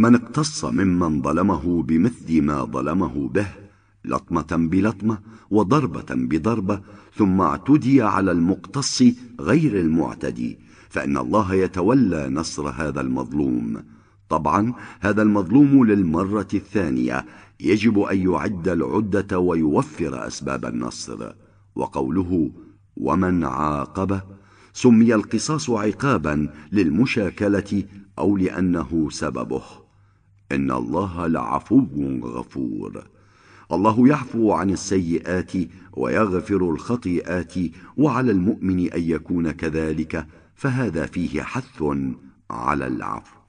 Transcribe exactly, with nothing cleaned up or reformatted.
من اقتص ممن ظلمه بمثل ما ظلمه به لطمة بلطمة وضربة بضربة ثم اعتدي على المقتص غير المعتدي، فإن الله يتولى نصر هذا المظلوم. طبعا هذا المظلوم للمرة الثانية يجب أن يعد العدة ويوفر أسباب النصر. وقوله ومن عاقب سمي القصاص عقابا للمشاكلة أو لأنه سببه. إن الله لعفو غفور. الله يعفو عن السيئات ويغفر الخطيئات، وعلى المؤمن أن يكون كذلك، فهذا فيه حث على العفو.